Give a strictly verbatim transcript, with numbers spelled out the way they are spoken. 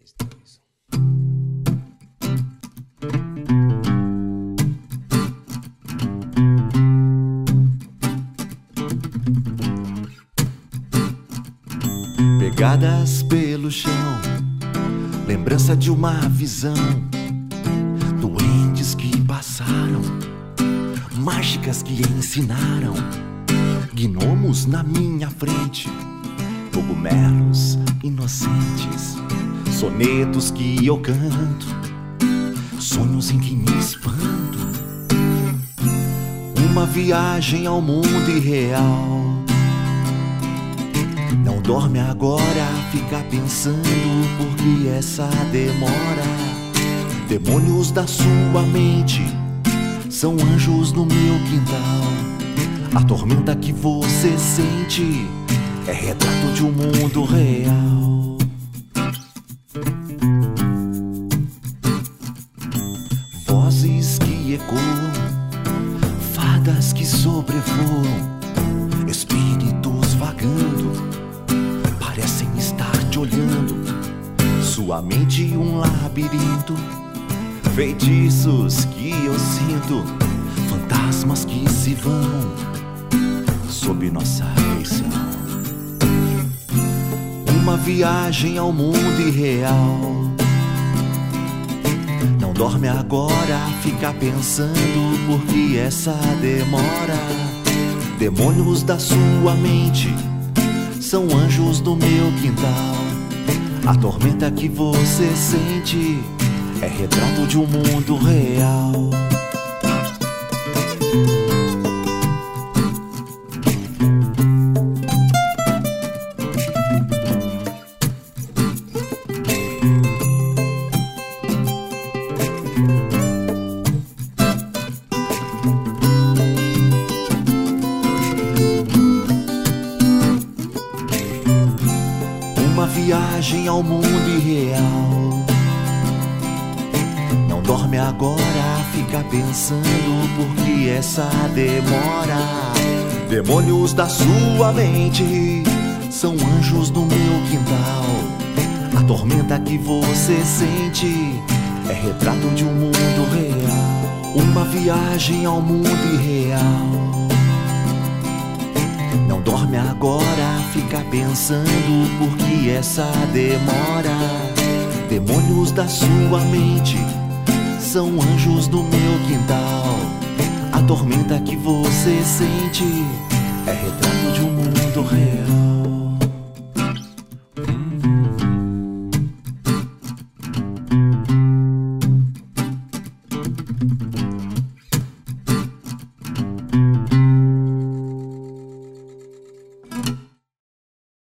três, dois, um. Pegadas pelo chão, lembrança de uma visão, duendes que passaram, mágicas que ensinaram, gnomos na minha frente, cogumelos inocentes, sonetos que eu canto, sonhos em que me espanto, uma viagem ao mundo irreal. Não dorme agora, fica pensando por que essa demora. Demônios da sua mente são anjos no meu quintal. A tormenta que você sente é retrato de um mundo real. Vozes que ecoam, fadas que sobrevoam, espíritos vagando, parecem estar te olhando. Sua mente um labirinto, feitiços que eu sinto, fantasmas que se vão sob nossa afeição. Uma viagem ao mundo irreal. Não dorme agora, fica pensando por que essa demora. Demônios da sua mente são anjos no meu quintal. A tormenta que você sente é retrato de um mundo real. Uma viagem ao mundo irreal. Não dorme agora, fica pensando por que essa demora. Demônios da sua mente são anjos no meu quintal. A tormenta que você sente é retrato de um mundo real. Uma viagem ao mundo irreal. Não dorme agora, fica pensando por que essa demora. Demônios da sua mente são anjos no meu quintal. A tormenta que você sente é retrato